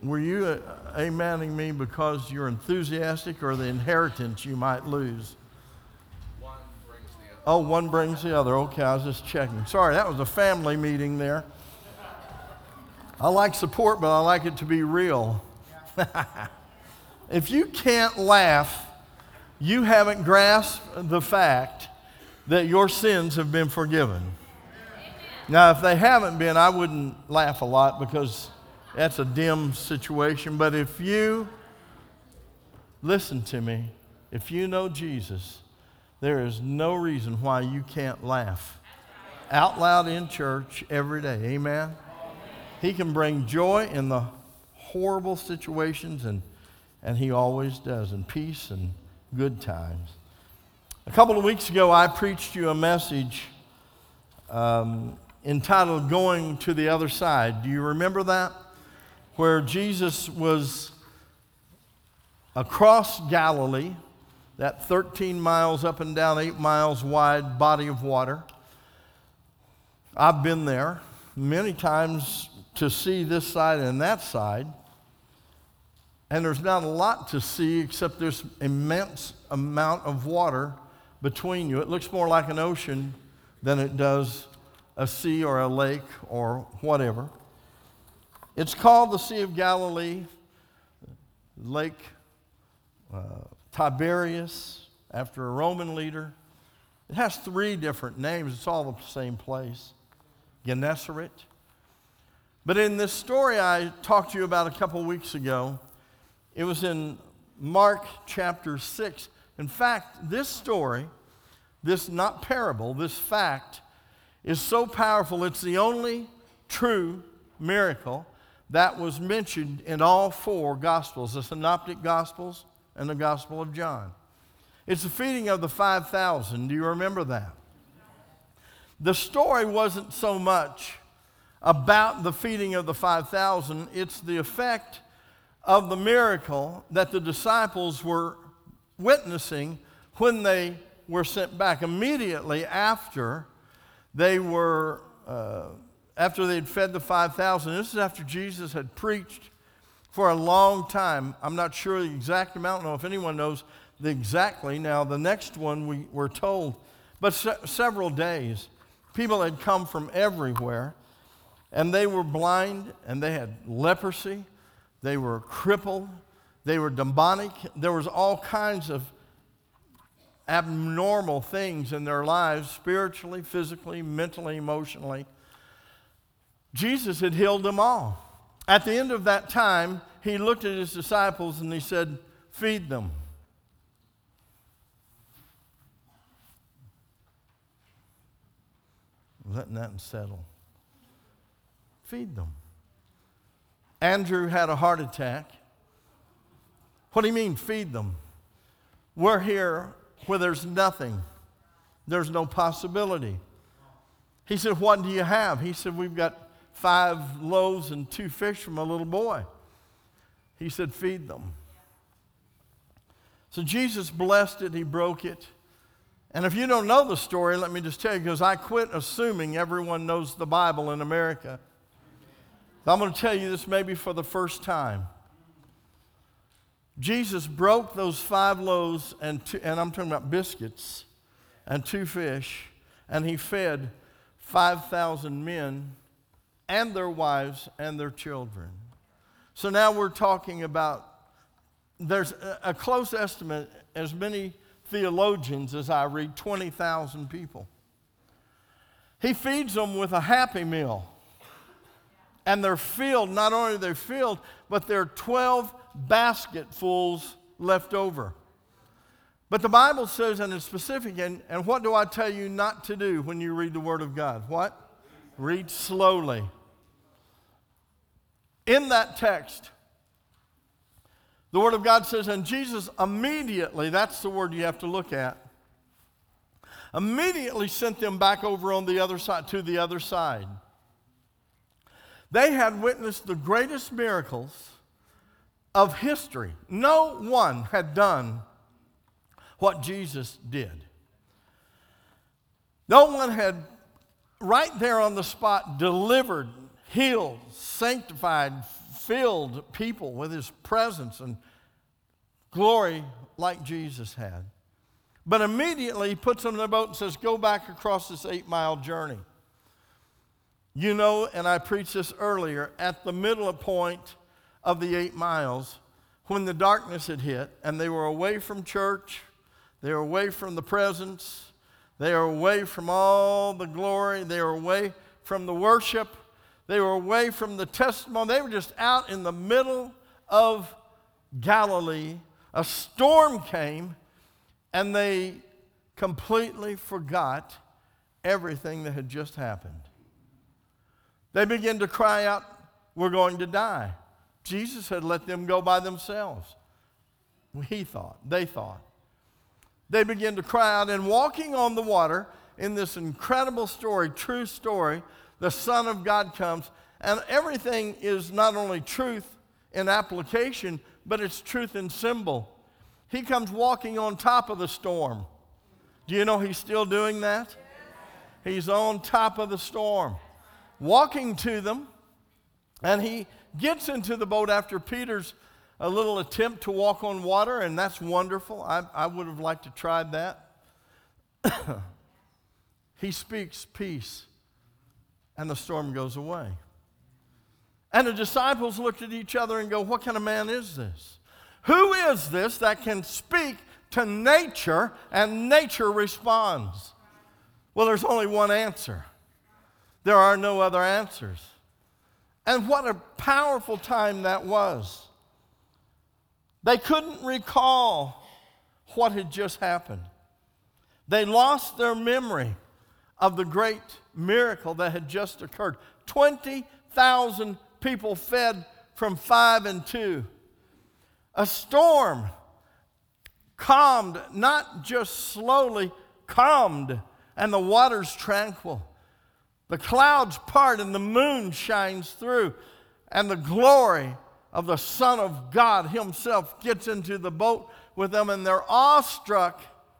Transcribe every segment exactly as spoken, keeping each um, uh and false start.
Were you uh, amening me because you're enthusiastic or the inheritance you might lose? One brings the other. Oh, one brings the other. Okay, I was just checking. Sorry, that was a family meeting there. I like support, but I like it to be real. If you can't laugh, you haven't grasped the fact that your sins have been forgiven. Now, if they haven't been, I wouldn't laugh a lot because that's a dim situation. But if you, listen to me, if you know Jesus, there is no reason why you can't laugh out loud in church every day. Amen? He can bring joy in the horrible situations, and, and he always does, and peace and good times. A couple of weeks ago, I preached you a message um, entitled Going to the Other Side. Do you remember that? Where Jesus was across Galilee, that thirteen miles up and down, eight miles wide body of water. I've been there many times to see this side and that side. And there's not a lot to see except there's immense amount of water between you. It looks more like an ocean than it does a sea or a lake or whatever. It's called the Sea of Galilee, Lake uh, Tiberias, after a Roman leader. It has three different names. It's all the same place, Gennesaret. But in this story I talked to you about a couple weeks ago, it was in Mark chapter six. In fact, this story, this not parable, this fact, is so powerful. It's the only true miracle that was mentioned in all four Gospels, the Synoptic Gospels and the Gospel of John. It's the feeding of the five thousand. Do you remember that? The story wasn't so much about the feeding of the five thousand. It's the effect of the miracle that the disciples were witnessing when they were sent back. Immediately after they were, uh, after they'd fed the five thousand, this is after Jesus had preached for a long time. I'm not sure the exact amount. I don't know if anyone knows the exactly. Now, the next one we were told, but se- several days. People had come from everywhere, and they were blind, and they had leprosy. They were crippled. They were demonic. There was all kinds of abnormal things in their lives, spiritually, physically, mentally, emotionally. Jesus had healed them all. At the end of that time, he looked at his disciples and he said, "Feed them." Letting that settle. Feed them. Andrew had a heart attack. What do you mean, feed them? We're here where there's nothing. There's no possibility. He said, "What do you have?" He said, "We've got five loaves and two fish from a little boy." He said, "Feed them." So Jesus blessed it. He broke it. And if you don't know the story, let me just tell you, because I quit assuming everyone knows the Bible in America. I'm going to tell you this maybe for the first time. Jesus broke those five loaves, and, two, and I'm talking about biscuits, and two fish, and he fed five thousand men and their wives and their children. So now we're talking about, there's a, a close estimate, as many theologians as I read, twenty thousand people. He feeds them with a Happy Meal. And they're filled, not only are they filled, but there are twelve basketfuls left over. But the Bible says, and it's specific, and, and what do I tell you not to do when you read the Word of God? What? Read slowly. In that text, the Word of God says, and Jesus immediately, that's the word you have to look at, immediately sent them back over on the other side, to the other side. They had witnessed the greatest miracles of history. No one had done what Jesus did. No one had, right there on the spot, delivered, healed, sanctified, filled people with his presence and glory like Jesus had. But immediately he puts them in the boat and says, go back across this eight-mile journey. You know, and I preached this earlier, at the middle point of the eight miles, when the darkness had hit and they were away from church, they were away from the presence, they were away from all the glory, they were away from the worship, they were away from the testimony, they were just out in the middle of Galilee. A storm came and they completely forgot everything that had just happened. They began to cry out, we're going to die. Jesus had let them go by themselves. He thought, they thought. They began to cry out, and walking on the water in this incredible story, true story, the Son of God comes, and everything is not only truth in application, but it's truth in symbol. He comes walking on top of the storm. Do you know he's still doing that? He's on top of the storm, walking to them, and he gets into the boat after Peter's a little attempt to walk on water, and that's wonderful. I, I would have liked to try that. He speaks peace, and the storm goes away. And the disciples looked at each other and go, what kind of man is this? Who is this that can speak to nature and nature responds? Well, there's only one answer. There are no other answers. And what a powerful time that was. They couldn't recall what had just happened. They lost their memory of the great miracle that had just occurred. twenty thousand people fed from five and two. A storm calmed, not just slowly, calmed, and the waters tranquil. The clouds part and the moon shines through, and the glory of the Son of God himself gets into the boat with them, and they're awestruck.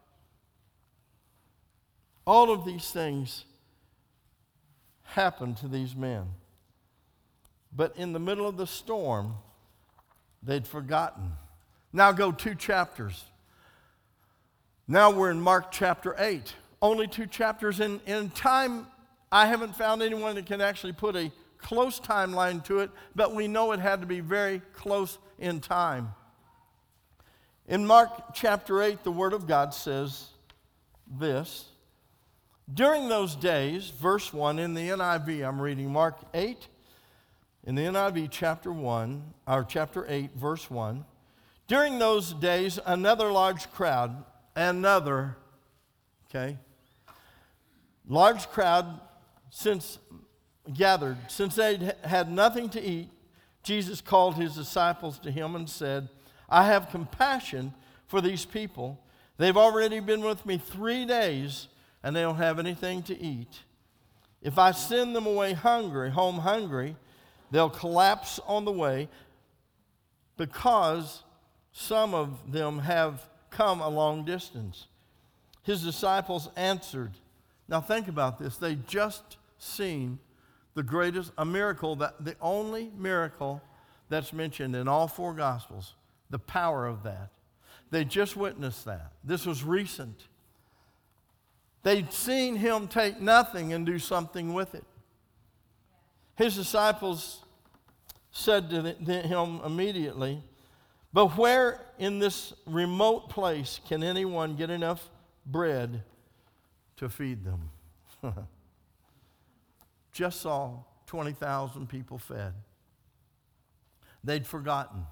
All of these things happened to these men. But in the middle of the storm, they'd forgotten. Now go two chapters. Now we're in Mark chapter eight. Only two chapters. In, in time, I haven't found anyone that can actually put a close timeline to it, but we know it had to be very close in time. In Mark chapter eight, the Word of God says this. During those days, verse one, in the N I V, I'm reading Mark eight, in the N I V chapter one, or chapter eight, verse one. During those days, another large crowd, another, okay, large crowd since gathered, since they had nothing to eat, Jesus called his disciples to him and said, I have compassion for these people. They've already been with me three days, and they don't have anything to eat. If I send them away hungry, home hungry, they'll collapse on the way, because some of them have come a long distance. His disciples answered. Now think about this. They just seen the greatest, a miracle, that the only miracle that's mentioned in all four Gospels, the power of that. They just witnessed that. This was recent. They'd seen him take nothing and do something with it. His disciples said to him immediately, but where in this remote place can anyone get enough bread to feed them? Just saw twenty thousand people fed. They'd forgotten.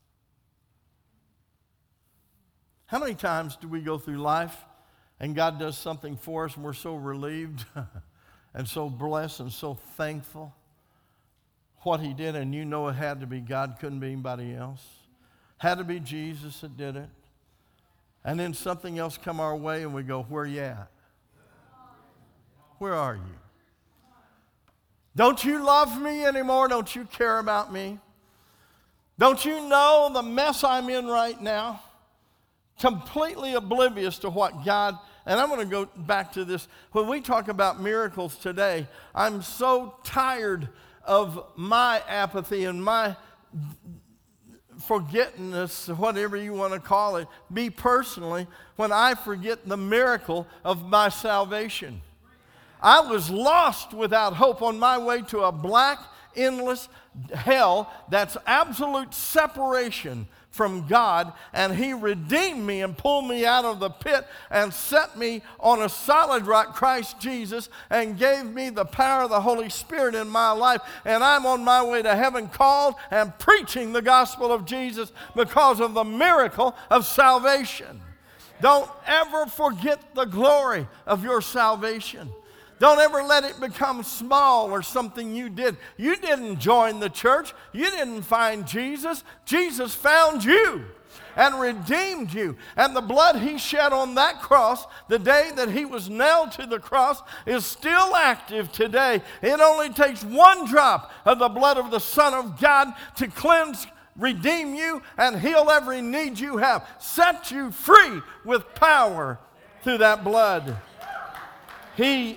How many times do we go through life and God does something for us and we're so relieved and so blessed and so thankful what he did, and you know it had to be God, couldn't be anybody else. Had to be Jesus that did it. And then something else come our way and we go, where are you at? Where are you? Don't you love me anymore? Don't you care about me? Don't you know the mess I'm in right now? Completely oblivious to what God, and I'm going to go back to this. When we talk about miracles today, I'm so tired of my apathy and my forgettingness, whatever you want to call it, me personally, when I forget the miracle of my salvation. I was lost without hope on my way to a black, endless hell that's absolute separation from God, and He redeemed me and pulled me out of the pit and set me on a solid rock, Christ Jesus, and gave me the power of the Holy Spirit in my life, and I'm on my way to heaven, called and preaching the gospel of Jesus because of the miracle of salvation. Don't ever forget the glory of your salvation. Don't ever let it become small or something you did. You didn't join the church. You didn't find Jesus. Jesus found you and redeemed you. And the blood He shed on that cross, the day that He was nailed to the cross, is still active today. It only takes one drop of the blood of the Son of God to cleanse, redeem you, and heal every need you have. Set you free with power through that blood. He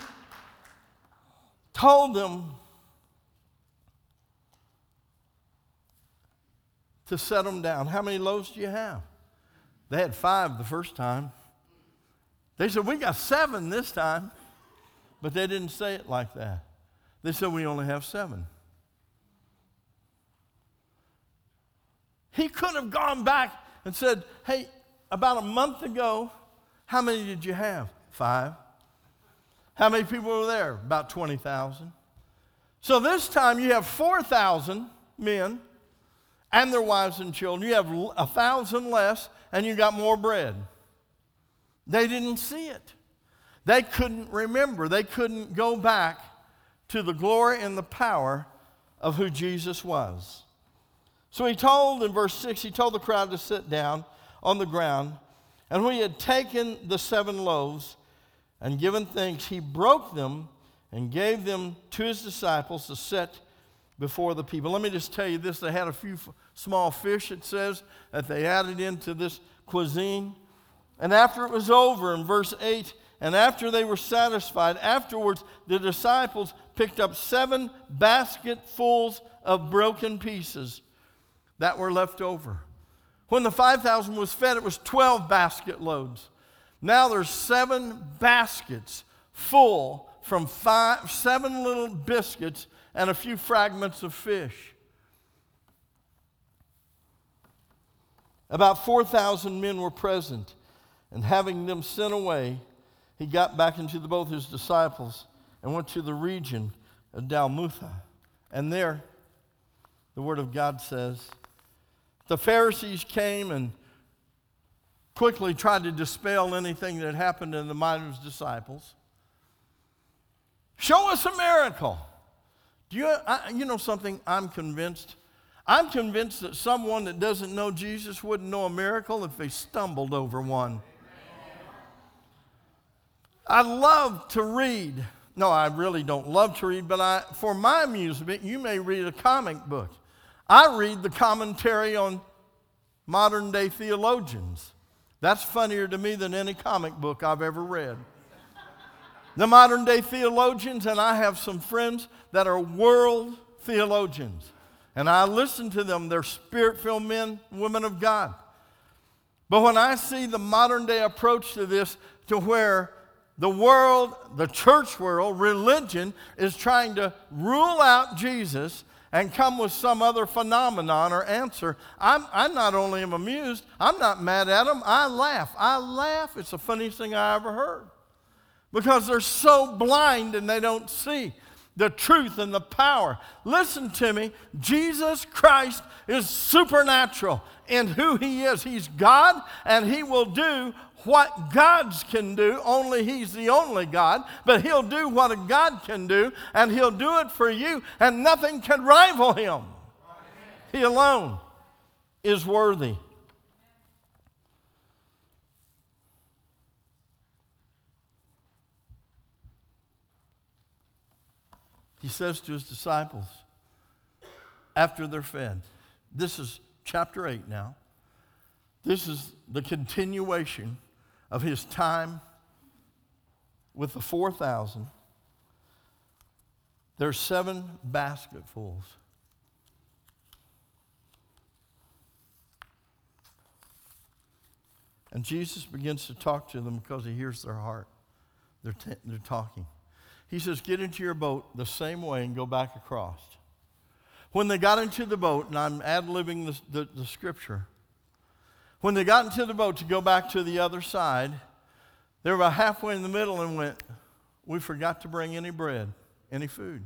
told them to set them down. How many loaves do you have? They had five the first time. They said, we got seven this time. But they didn't say it like that. They said, we only have seven. He could have gone back and said, hey, about a month ago, how many did you have? Five. How many people were there? About twenty thousand. So this time you have four thousand men and their wives and children. You have a thousand less, and you got more bread. They didn't see it. They couldn't remember. They couldn't go back to the glory and the power of who Jesus was. So he told, in verse six, he told the crowd to sit down on the ground. And when he had taken the seven loaves and given thanks, he broke them and gave them to his disciples to set before the people. Let me just tell you this. They had a few f- small fish, it says, that they added into this cuisine. And after it was over, in verse eight, and after they were satisfied, afterwards the disciples picked up seven basketfuls of broken pieces that were left over. When the five thousand was fed, it was twelve basket loads. Now there's seven baskets full from five, seven little biscuits and a few fragments of fish. About four thousand men were present, and having them sent away, he got back into the boat with his disciples and went to the region of Dalmutha. And there, the Word of God says, the Pharisees came and quickly tried to dispel anything that happened in the mind of his disciples. Show us a miracle. Do you, I, you know something? I'm convinced. I'm convinced that someone that doesn't know Jesus wouldn't know a miracle if they stumbled over one. I love to read. No, I really don't love to read, but I, for my amusement, you may read a comic book. I read the commentary on modern day theologians. That's funnier to me than any comic book I've ever read. The modern day theologians, and I have some friends that are world theologians. And I listen to them. They're spirit-filled men, women of God. But when I see the modern day approach to this, to where the world, the church world, religion is trying to rule out Jesus and come with some other phenomenon or answer, I'm, I not only am amused, I'm not mad at them, I laugh. I laugh. It's the funniest thing I ever heard. Because they're so blind and they don't see the truth and the power. Listen to me. Jesus Christ is supernatural in who He is. He's God, and He will do what gods can do. Only He's the only God, but He'll do what a God can do, and He'll do it for you, and nothing can rival Him. He alone is worthy. He says to His disciples, after they're fed, this is chapter eight now. This is the continuation of His time with the four thousand. There's seven basketfuls. And Jesus begins to talk to them because he hears their heart. They're, t- they're talking. He says, get into your boat the same way and go back across. When they got into the boat, and I'm ad-libbing the, the, the scripture, when they got into the boat to go back to the other side, they were about halfway in the middle and went, we forgot to bring any bread, any food.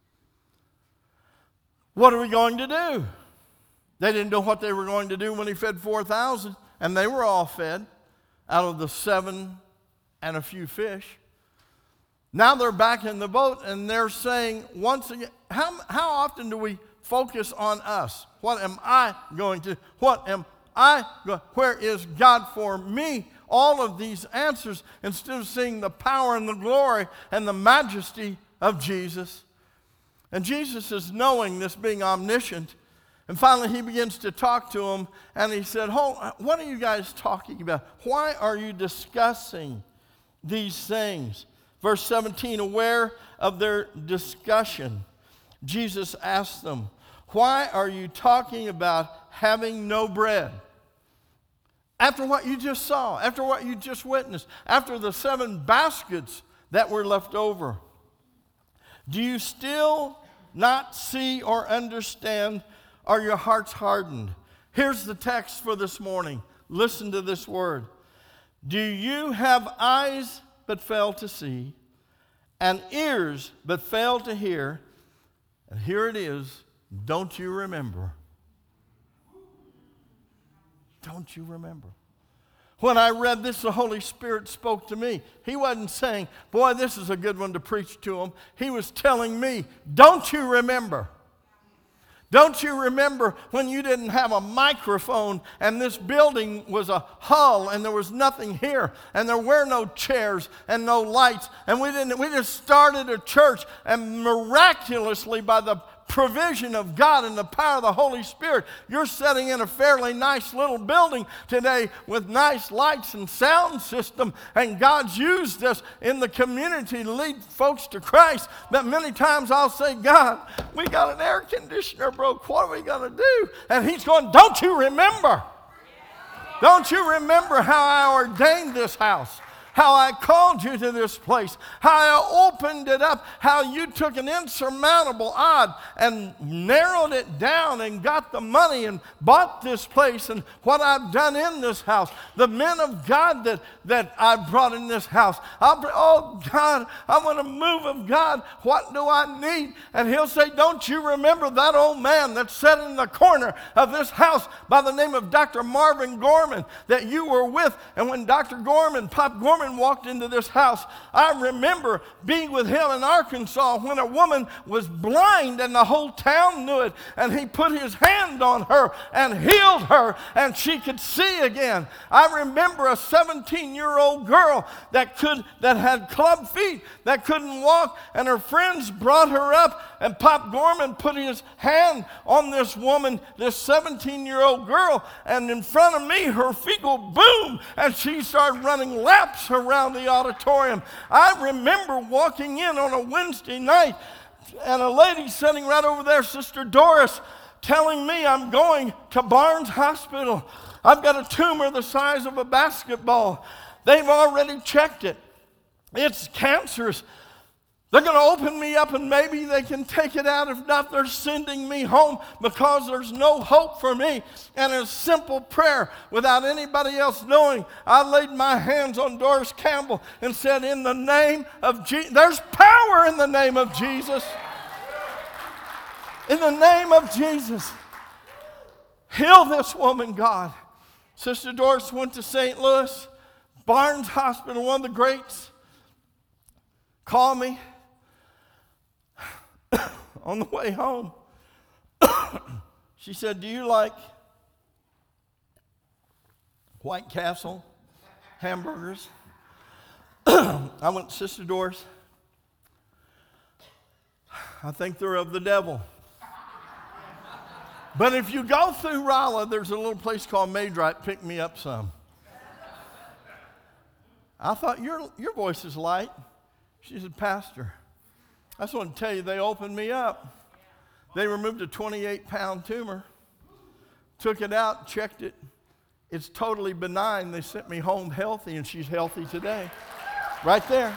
What are we going to do? They didn't know what they were going to do when he fed four thousand, and they were all fed out of the seven and a few fish. Now they're back in the boat, and they're saying once again, how, how often do we focus on us? What am I going to, what am I going, where is God for me? All of these answers, instead of seeing the power and the glory and the majesty of Jesus. And Jesus is knowing this, being omniscient. And finally he begins to talk to them, and he said, Hold, what are you guys talking about? Why are you discussing these things? Verse seventeen, aware of their discussion, Jesus asked them, why are you talking about having no bread? After what you just saw, after what you just witnessed, after the seven baskets that were left over, do you still not see or understand? Are your hearts hardened? Here's the text for this morning. Listen to this word. Do you have eyes but fail to see, and ears but fail to hear? And here it is. Don't you remember? Don't you remember? When I read this, the Holy Spirit spoke to me. He wasn't saying, boy, this is a good one to preach to them. He was telling me, don't you remember? Don't you remember when you didn't have a microphone and this building was a hull and there was nothing here and there were no chairs and no lights, and we didn't we just started a church, and miraculously by the provision of God and the power of the Holy Spirit, you're sitting in a fairly nice little building today with nice lights and sound system, and God's used this in the community to lead folks to Christ. But many times I'll say, God, we got an air conditioner broke, what are we going to do? And he's going, don't you remember? Don't you remember how I ordained this house? How I called you to this place, how I opened it up, how you took an insurmountable odd and narrowed it down and got the money and bought this place, and what I've done in this house, the men of God that, that I brought in this house. I'll, oh God, I want a move of God. What do I need? And he'll say, don't you remember that old man that sat in the corner of this house by the name of Doctor Marvin Gorman that you were with? And when Doctor Gorman, Pop Gorman, walked into this house, I remember being with him in Arkansas when a woman was blind and the whole town knew it, and he put his hand on her and healed her and she could see again. I remember a seventeen-year-old girl that could that had club feet, that couldn't walk, and her friends brought her up, and Pop Gorman put his hand on this woman, this seventeen-year-old girl, and in front of me her feet go boom, and she started running laps around the auditorium. I remember walking in on a Wednesday night, and a lady sitting right over there, Sister Doris, telling me I'm going to Barnes Hospital. I've got a tumor the size of a basketball. They've already checked it. It's cancerous. They're going to open me up and maybe they can take it out. If not, they're sending me home because there's no hope for me. And a simple prayer without anybody else knowing, I laid my hands on Doris Campbell and said, in the name of Jesus, there's power in the name of Jesus. In the name of Jesus, heal this woman, God. Sister Doris went to Saint Louis, Barnes Hospital, one of the greats, called me. On the way home, she said, do you like White Castle hamburgers? I went, Sister Doris, I think they're of the devil. But if you go through Rolla, there's a little place called Maidrite, pick me up some. I thought, your, your voice is light. She said, Pastor, I just want to tell you, they opened me up. They removed a twenty-eight pound tumor, took it out, checked it. It's totally benign. They sent me home healthy, and she's healthy today. Right there.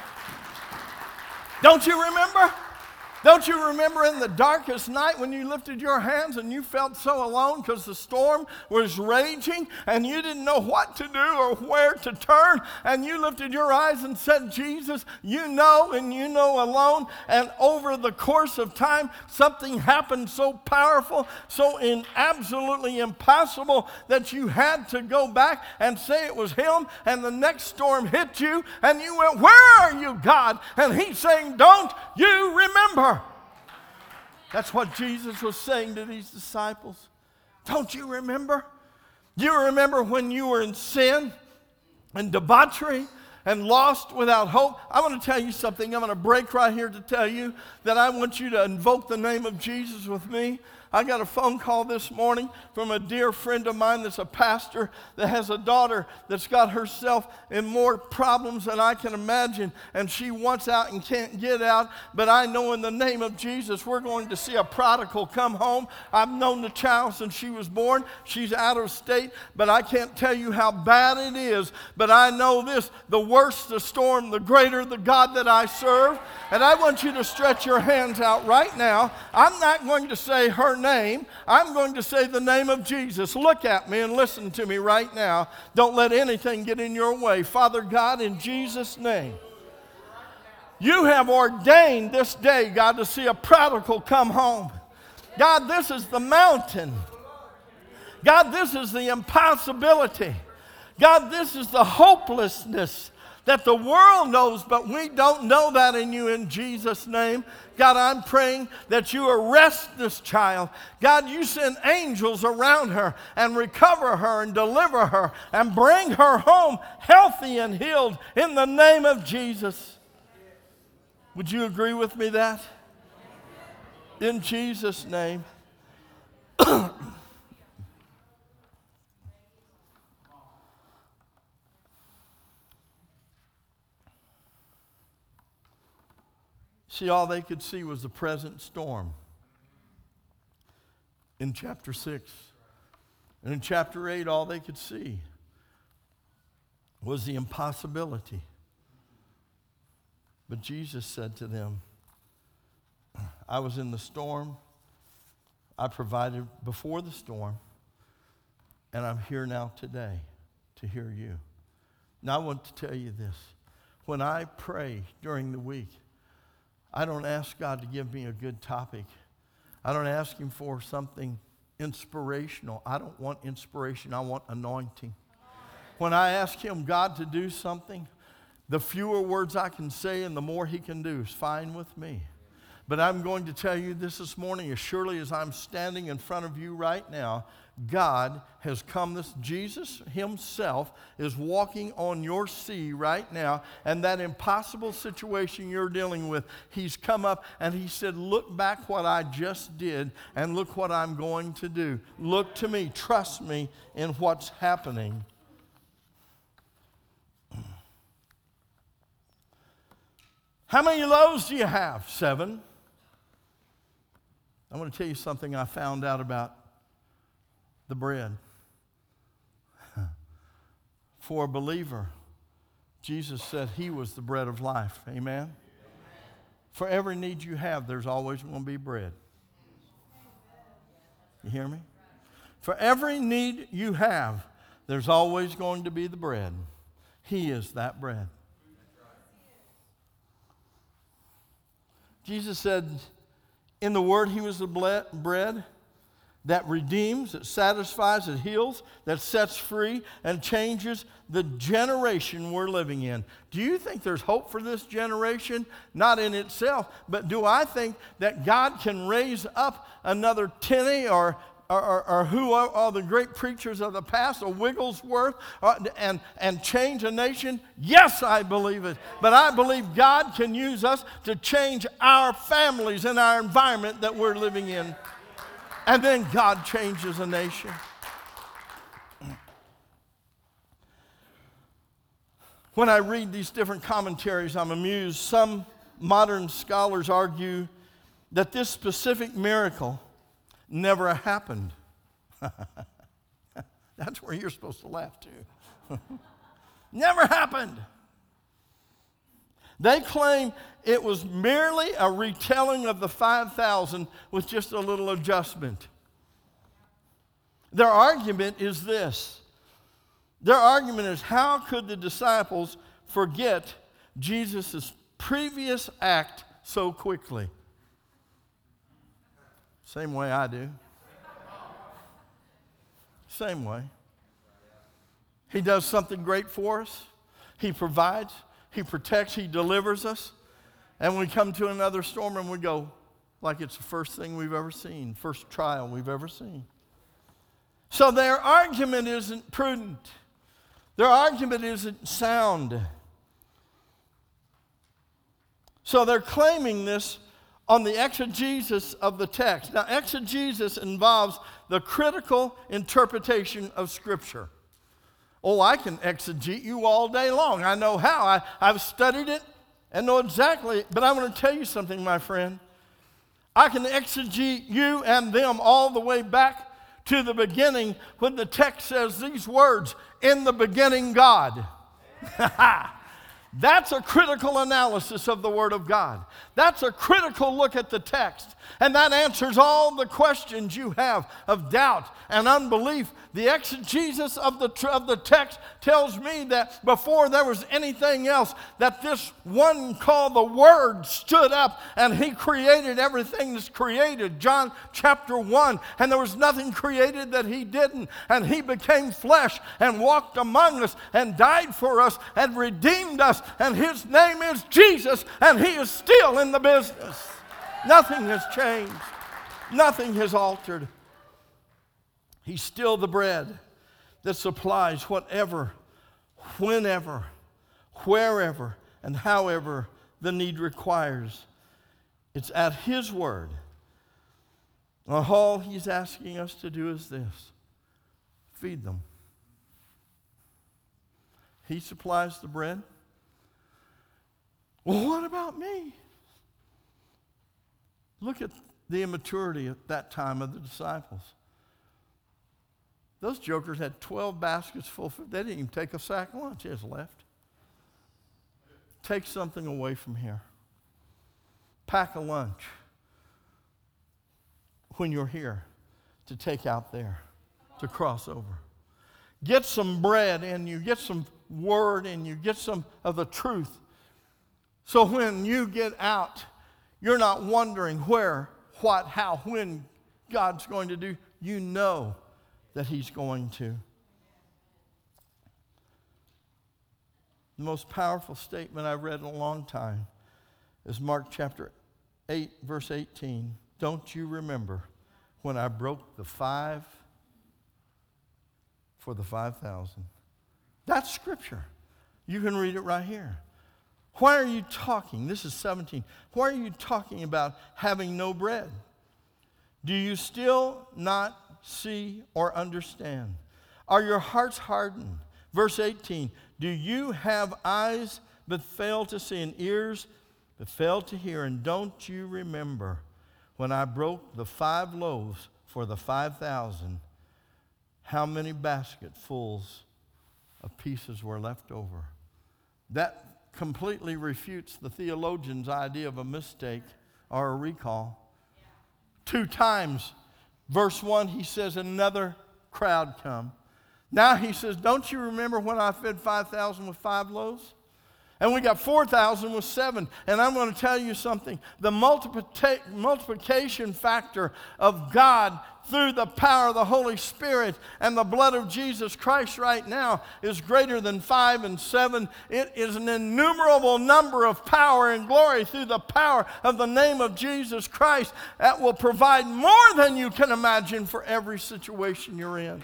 Don't you remember? Don't you remember in the darkest night when you lifted your hands and you felt so alone because the storm was raging and you didn't know what to do or where to turn, and you lifted your eyes and said, Jesus, you know and you know alone. And over the course of time, something happened so powerful, so in absolutely impossible that you had to go back and say it was him, and the next storm hit you and you went, where are you, God? And he's saying, don't you remember? That's what Jesus was saying to these disciples. Don't you remember? You remember when you were in sin and debauchery and lost without hope? I want to tell you something. I'm going to break right here to tell you that I want you to invoke the name of Jesus with me. I got a phone call this morning from a dear friend of mine that's a pastor that has a daughter that's got herself in more problems than I can imagine, and she wants out and can't get out. But I know in the name of Jesus we're going to see a prodigal come home. I've known the child since she was born. She's out of state, but I can't tell you how bad it is. But I know this, the worse the storm, the greater the God that I serve. And I want you to stretch your hands out right now. I'm not going to say her name. I'm going to say the name of Jesus. Look at me and listen to me right now. Don't let anything get in your way. Father God, in Jesus' name, you have ordained this day, God, to see a prodigal come home. God, this is the mountain. God, this is the impossibility. God, this is the hopelessness that the world knows, but we don't know that in you, in Jesus' name. God, I'm praying that you arrest this child. God, you send angels around her and recover her and deliver her and bring her home healthy and healed in the name of Jesus. Would you agree with me that? In Jesus' name. See, all they could see was the present storm in chapter six. And in chapter eight, all they could see was the impossibility. But Jesus said to them, I was in the storm, I provided before the storm, and I'm here now today to hear you. Now I want to tell you this. When I pray during the week, I don't ask God to give me a good topic. I don't ask him for something inspirational. I don't want inspiration. I want anointing. When I ask him, God, to do something, the fewer words I can say and the more he can do is fine with me. But I'm going to tell you this this morning, as surely as I'm standing in front of you right now, God has come. This Jesus himself is walking on your sea right now, and that impossible situation you're dealing with, he's come up and he said, look back what I just did and look what I'm going to do. Look to me, trust me in what's happening. How many loaves do you have? Seven. I want to tell you something I found out about the bread. For a believer, Jesus said he was the bread of life. Amen? Amen. For every need you have, there's always going to be bread. You hear me? For every need you have, there's always going to be the bread. He is that bread. Jesus said in the Word he was the bread that redeems, that satisfies, that heals, that sets free, and changes the generation we're living in. Do you think there's hope for this generation? Not in itself, but do I think that God can raise up another Tenney or Or, or, or who are, are the great preachers of the past, or Wigglesworth, or, and, and change a nation? Yes, I believe it. But I believe God can use us to change our families and our environment that we're living in. And then God changes a nation. When I read these different commentaries, I'm amused. Some modern scholars argue that this specific miracle never happened. That's where you're supposed to laugh too. Never happened. They claim it was merely a retelling of the five thousand with just a little adjustment. Their argument is this. Their argument is, how could the disciples forget Jesus' previous act so quickly? Same way I do. Same way. He does something great for us. He provides. He protects. He delivers us. And we come to another storm and we go like it's the first thing we've ever seen, first trial we've ever seen. So their argument isn't prudent. Their argument isn't sound. So they're claiming this on the exegesis of the text. Now, exegesis involves the critical interpretation of Scripture. Oh, I can exegete you all day long. I know how. I, I've studied it and know exactly. But I'm going to tell you something, my friend. I can exegete you and them all the way back to the beginning when the text says these words, in the beginning God. That's a critical analysis of the Word of God. That's a critical look at the text. And that answers all the questions you have of doubt and unbelief. The exegesis of the, of the text tells me that before there was anything else, that this one called the Word stood up and He created everything that's created. John chapter one. And there was nothing created that He didn't. And He became flesh and walked among us and died for us and redeemed us. And His name is Jesus, and He is still in the business. Nothing has changed. Nothing has altered. He's still the bread that supplies whatever, whenever, wherever, and however the need requires. It's at His word. All He's asking us to do is this: feed them. He supplies the bread. Well, what about me? Look at the immaturity at that time of the disciples. Those jokers had twelve baskets full of food. They didn't even take a sack of lunch. They just left. Take something away from here. Pack a lunch when you're here to take out there, to cross over. Get some bread in you. Get some word in you. Get some of the truth. So when you get out, you're not wondering where, what, how, when God's going to do. You know that He's going to. The most powerful statement I've read in a long time is Mark chapter eight, verse eighteen. Don't you remember when I broke the five for the five thousand? That's Scripture. You can read it right here. Why are you talking? This is seventeen. Why are you talking about having no bread? Do you still not see or understand? Are your hearts hardened? Verse eighteen. Do you have eyes but fail to see, and ears but fail to hear? And don't you remember when I broke the five loaves for the five thousand, how many basketfuls of pieces were left over? That completely refutes the theologian's idea of a mistake or a recall. Yeah. Two times, verse one, he says, another crowd come. Now he says, don't you remember when I fed five thousand with five loaves? And we got four thousand with seven. And I'm going to tell you something. The multiplica- multiplication factor of God through the power of the Holy Spirit and the blood of Jesus Christ right now is greater than five and seven. It is an innumerable number of power and glory through the power of the name of Jesus Christ that will provide more than you can imagine for every situation you're in.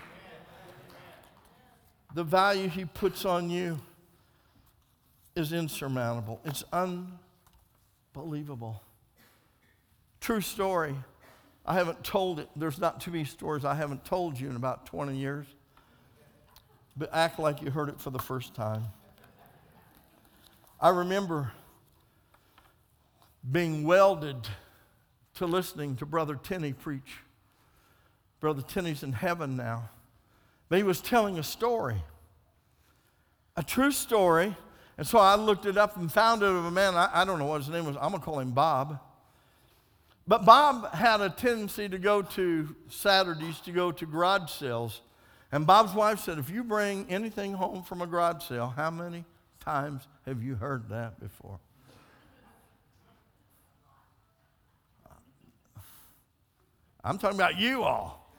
The value He puts on you is insurmountable. It's unbelievable. True story. I haven't told it. There's not too many stories I haven't told you in about twenty years. But act like you heard it for the first time. I remember being welded to listening to Brother Tenney preach. Brother Tenney's in heaven now. But he was telling a story, a true story. And so I looked it up and found it of a man, I, I don't know what his name was, I'm going to call him Bob. But Bob had a tendency to go to Saturdays, to go to garage sales. And Bob's wife said, if you bring anything home from a garage sale, how many times have you heard that before? I'm talking about you all.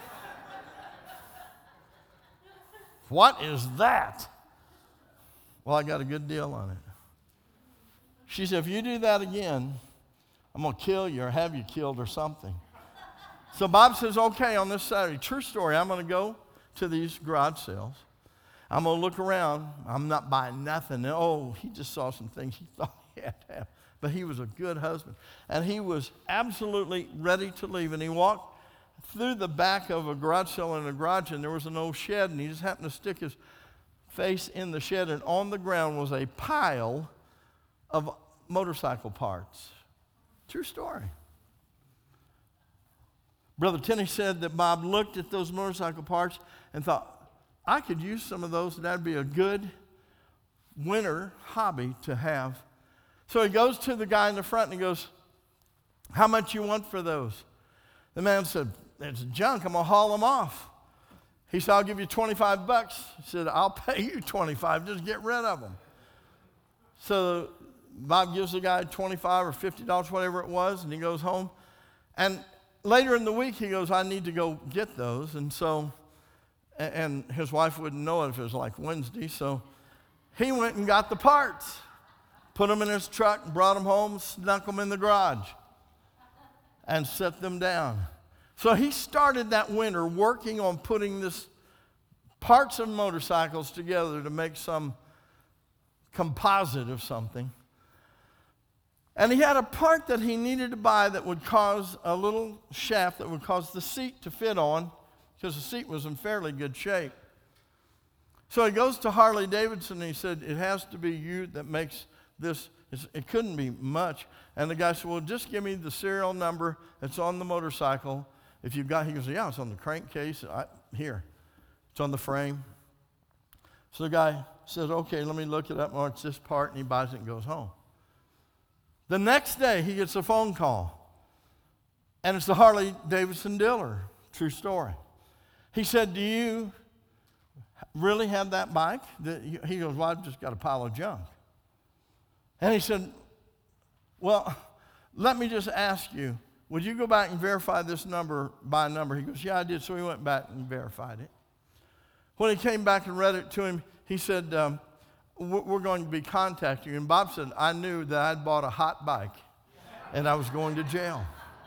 What is that? Well, I got a good deal on it. She said, if you do that again, I'm going to kill you or have you killed or something. So Bob says, okay, on this Saturday, true story, I'm going to go to these garage sales. I'm going to look around. I'm not buying nothing. And, oh, he just saw some things he thought he had to have. But he was a good husband. And he was absolutely ready to leave. And he walked through the back of a garage sale in a garage, and there was an old shed, and he just happened to stick his face in the shed, and on the ground was a pile of motorcycle parts. True story. Brother Tenney said that Bob looked at those motorcycle parts and thought, I could use some of those, and that'd be a good winter hobby to have. So he goes to the guy in the front and he goes, how much you want for those? The man said, it's junk, I'm going to haul them off. He said, I'll give you twenty-five bucks. He said, I'll pay you twenty-five, just get rid of them. So Bob gives the guy twenty-five or fifty dollars, whatever it was, and he goes home. And later in the week, he goes, I need to go get those. And so, and his wife wouldn't know it if it was like Wednesday, so he went and got the parts, put them in his truck, brought them home, snuck them in the garage, and set them down. So he started that winter working on putting this parts of motorcycles together to make some composite of something. And he had a part that he needed to buy that would cause a little shaft that would cause the seat to fit on, because the seat was in fairly good shape. So he goes to Harley Davidson and he said, it has to be you that makes this. It couldn't be much. And the guy said, well, just give me the serial number that's on the motorcycle. If you've got, he goes, yeah, it's on the crankcase. I, here, it's on the frame. So the guy says, okay, let me look it up. Oh, it's this part, and he buys it and goes home. The next day, he gets a phone call, and it's the Harley Davidson dealer. True story. He said, do you really have that bike? He goes, well, I've just got a pile of junk. And he said, well, let me just ask you, would you go back and verify this number by number? He goes, yeah, I did. So he went back and verified it. When he came back and read it to him, he said, um, we're going to be contacting you. And Bob said, I knew that I'd bought a hot bike and I was going to jail.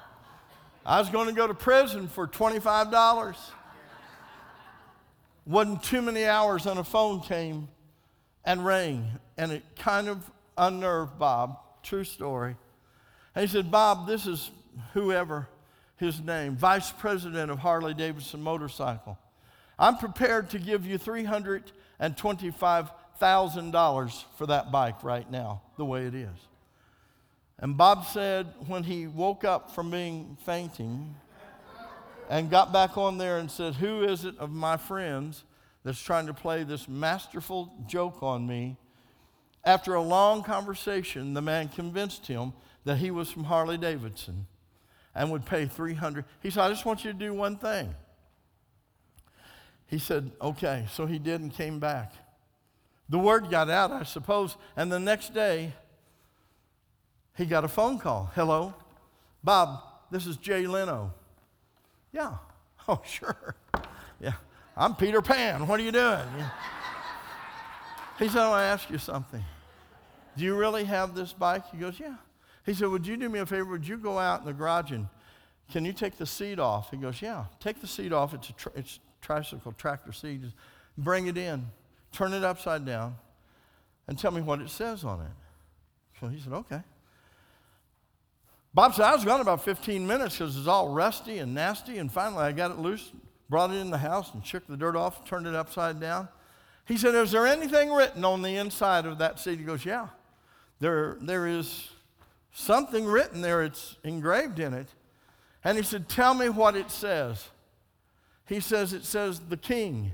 I was going to go to prison for twenty-five dollars. Wasn't too many hours and a phone came and rang, and it kind of unnerved Bob. True story. And he said, Bob, this is whoever his name, vice president of Harley Davidson Motorcycle. I'm prepared to give you three hundred twenty-five thousand dollars for that bike right now, the way it is. And Bob said when he woke up from being fainting and got back on there and said, who is it of my friends that's trying to play this masterful joke on me? After a long conversation, the man convinced him that he was from Harley Davidson and would pay three hundred dollars. He said, I just want you to do one thing. He said, okay. So he did and came back. The word got out, I suppose, and the next day, he got a phone call. Hello, Bob, this is Jay Leno. Yeah. Oh, sure. Yeah. I'm Peter Pan. What are you doing? Yeah. He said, I want to ask you something. Do you really have this bike? He goes, yeah. He said, would you do me a favor? Would you go out in the garage and can you take the seat off? He goes, yeah. Take the seat off. It's a tr- it's tricycle tractor seat. Just bring it in. Turn it upside down and tell me what it says on it. So he said, okay. Bob said, I was gone about fifteen minutes because it's all rusty and nasty, and finally I got it loose, brought it in the house and shook the dirt off, turned it upside down. He said, is there anything written on the inside of that seat? He goes, yeah. There, there is something written there. It's engraved in it. And he said, tell me what it says. He says, it says the king.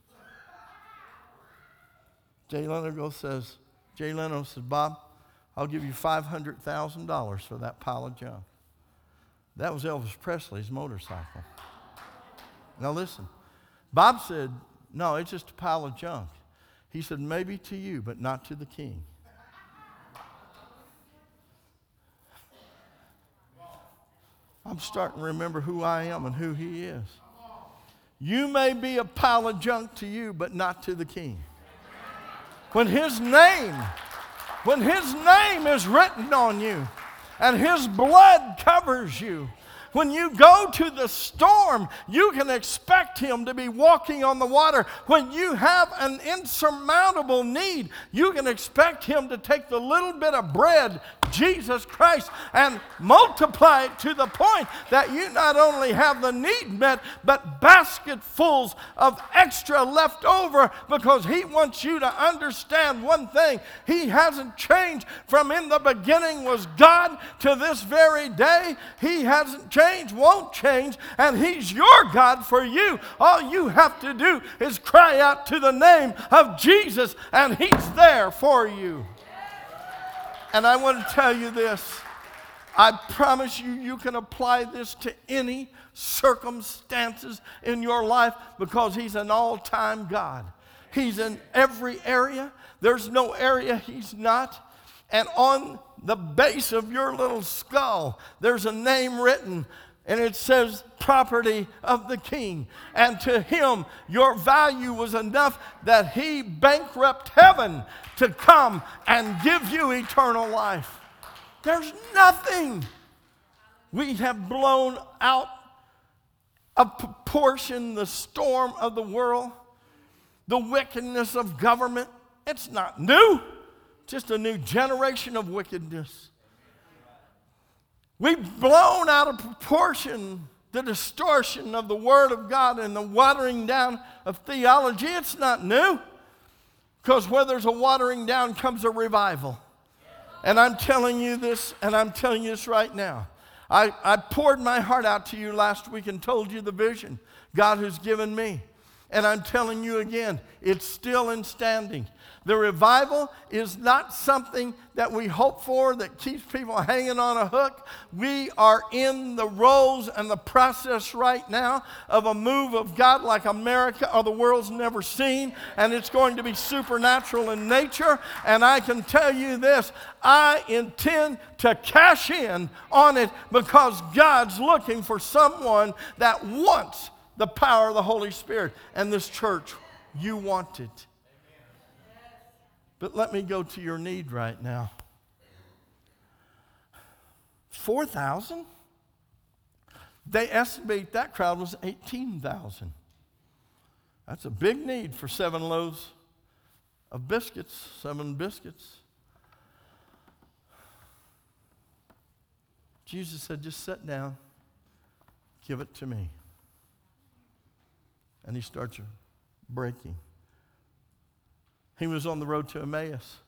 Jay Leno goes, says, Jay Leno says, Bob, I'll give you five hundred thousand dollars for that pile of junk. That was Elvis Presley's motorcycle. Now listen, Bob said, no, it's just a pile of junk. He said, maybe to you, but not to the king. I'm starting to remember who I am and who he is. You may be a pile of junk to you, but not to the king. When his name, when his name is written on you and his blood covers you, when you go to the storm, you can expect him to be walking on the water. When you have an insurmountable need, you can expect him to take the little bit of bread, Jesus Christ, and multiply it to the point that you not only have the need met, but basketfuls of extra left over, because he wants you to understand one thing. He hasn't changed from in the beginning was God to this very day. He hasn't changed. Won't change, and he's your God for you. All you have to do is cry out to the name of Jesus, and he's there for you. And I want to tell you this. I promise you, you can apply this to any circumstances in your life, because he's an all-time God. He's in every area. There's no area he's not. And on the base of your little skull, there's a name written, and it says property of the king. And to him, your value was enough that he bankrupt heaven to come and give you eternal life. There's nothing. We have blown out of proportion the storm of the world, the wickedness of government. It's not new. Just a new generation of wickedness. We've blown out of proportion the distortion of the Word of God and the watering down of theology. It's not new, because where there's a watering down comes a revival. And I'm telling you this, and I'm telling you this right now. I, I poured my heart out to you last week and told you the vision God has given me. And I'm telling you again, it's still in standing. The revival is not something that we hope for that keeps people hanging on a hook. We are in the roles and the process right now of a move of God like America or the world's never seen, and it's going to be supernatural in nature. And I can tell you this, I intend to cash in on it, because God's looking for someone that wants the power of the Holy Spirit. And this church, you want it. But let me go to your need right now. four thousand? They estimate that crowd was eighteen thousand. That's a big need for seven loaves of biscuits, seven biscuits. Jesus said, just sit down, give it to me. And he starts breaking. He was on the road to Emmaus.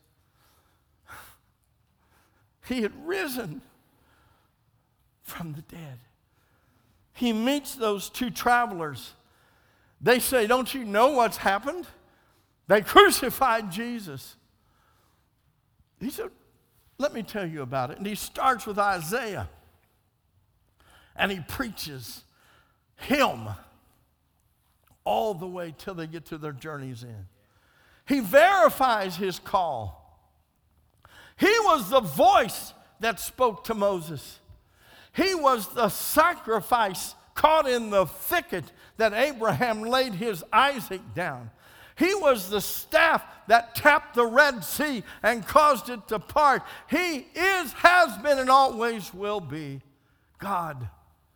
He had risen from the dead. He meets those two travelers. They say, don't you know what's happened? They crucified Jesus. He said, let me tell you about it. And he starts with Isaiah. And he preaches him all the way till they get to their journey's end. He verifies his call. He was the voice that spoke to Moses. He was the sacrifice caught in the thicket that Abraham laid his Isaac down. He was the staff that tapped the Red Sea and caused it to part. He is, has been, and always will be God.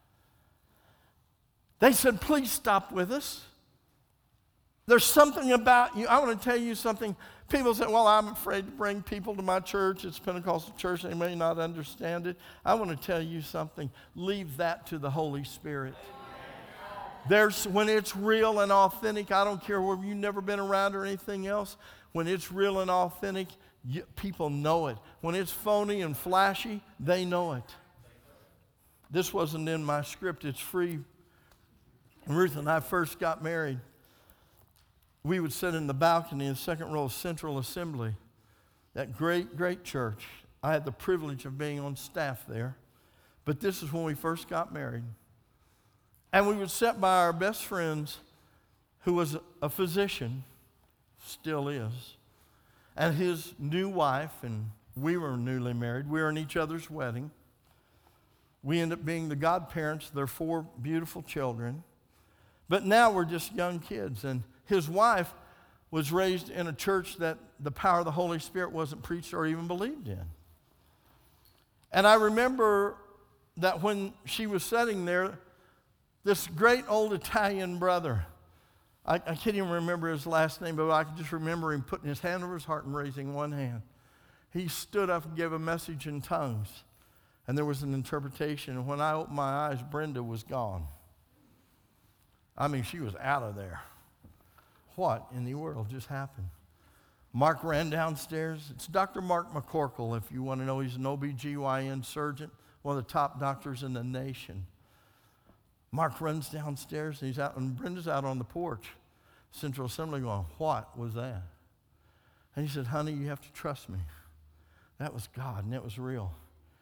They said, please stop with us. There's something about you. I want to tell you something. People say, well, I'm afraid to bring people to my church. It's a Pentecostal church. They may not understand it. I want to tell you something. Leave that to the Holy Spirit. There's, when it's real and authentic, I don't care whether you've never been around or anything else. When it's real and authentic, you, people know it. When it's phony and flashy, they know it. This wasn't in my script. It's free When Ruth and I first got married, we would sit in the balcony in the second row of Central Assembly, that great, great church. I had the privilege of being on staff there. But this is when we first got married. And we would sit by our best friends, who was a physician, still is, and his new wife, and we were newly married. We were in each other's wedding. We ended up being the godparents of their four beautiful children. But now we're just young kids. And his wife was raised in a church that the power of the Holy Spirit wasn't preached or even believed in. And I remember that when she was sitting there, this great old Italian brother, I, I can't even remember his last name, but I can just remember him putting his hand over his heart and raising one hand. He stood up and gave a message in tongues, and there was an interpretation. And when I opened my eyes, Brenda was gone. I mean, she was out of there. What in the world just happened? Mark ran downstairs. It's Doctor Mark McCorkle, if you want to know. He's an O B G Y N surgeon, one of the top doctors in the nation. Mark runs downstairs, and he's out, and Brenda's out on the porch, Central Assembly, going, "What was that?" And he said, "Honey, you have to trust me. That was God, and it was real."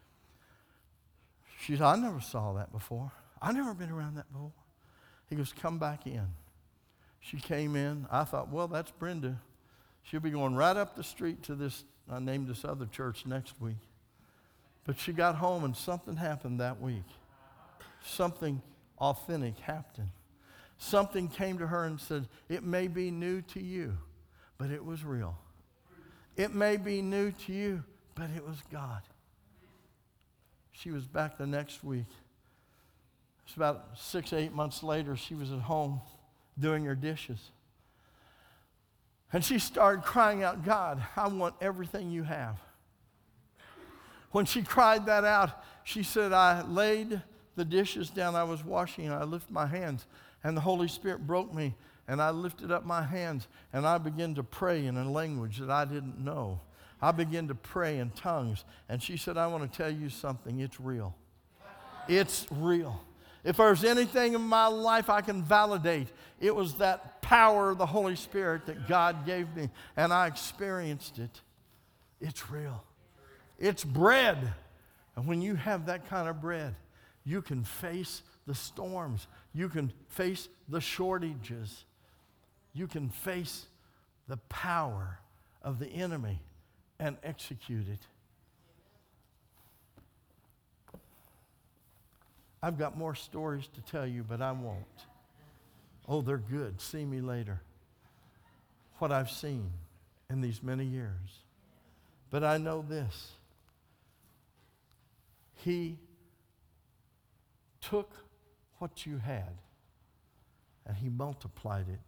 She said, "I never saw that before. I've never been around that before." He goes, "Come back in." She came in. I thought, well, that's Brenda. She'll be going right up the street to this, I named this other church next week. But she got home, and something happened that week. Something authentic happened. Something came to her and said, it may be new to you, but it was real. It may be new to you, but it was God. She was back the next week. It's about six, eight months later, she was at home doing her dishes. And she started crying out, "God, I want everything you have." When she cried that out, she said, "I laid the dishes down I was washing, and I lifted my hands, and the Holy Spirit broke me, and I lifted up my hands, and I began to pray in a language that I didn't know. I began to pray in tongues." And she said, "I want to tell you something. It's real. It's real. If there's anything in my life I can validate, it was that power of the Holy Spirit that God gave me, and I experienced it. It's real. It's bread. And when you have that kind of bread, you can face the storms. You can face the shortages. You can face the power of the enemy and execute it." I've got more stories to tell you, but I won't. Oh, they're good. See me later. What I've seen in these many years. But I know this. He took what you had and he multiplied it.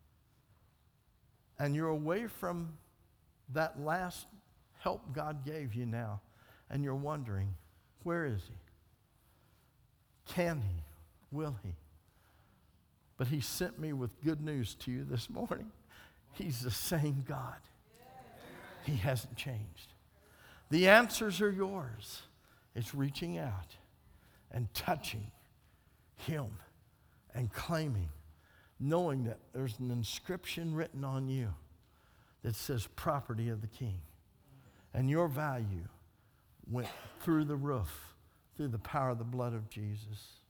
And you're away from that last help God gave you now, and you're wondering, where is he? Can he? Will he? But he sent me with good news to you this morning. He's the same God. He hasn't changed. The answers are yours. It's reaching out and touching him and claiming, knowing that there's an inscription written on you that says property of the King. And your value went through the roof through the power of the blood of Jesus.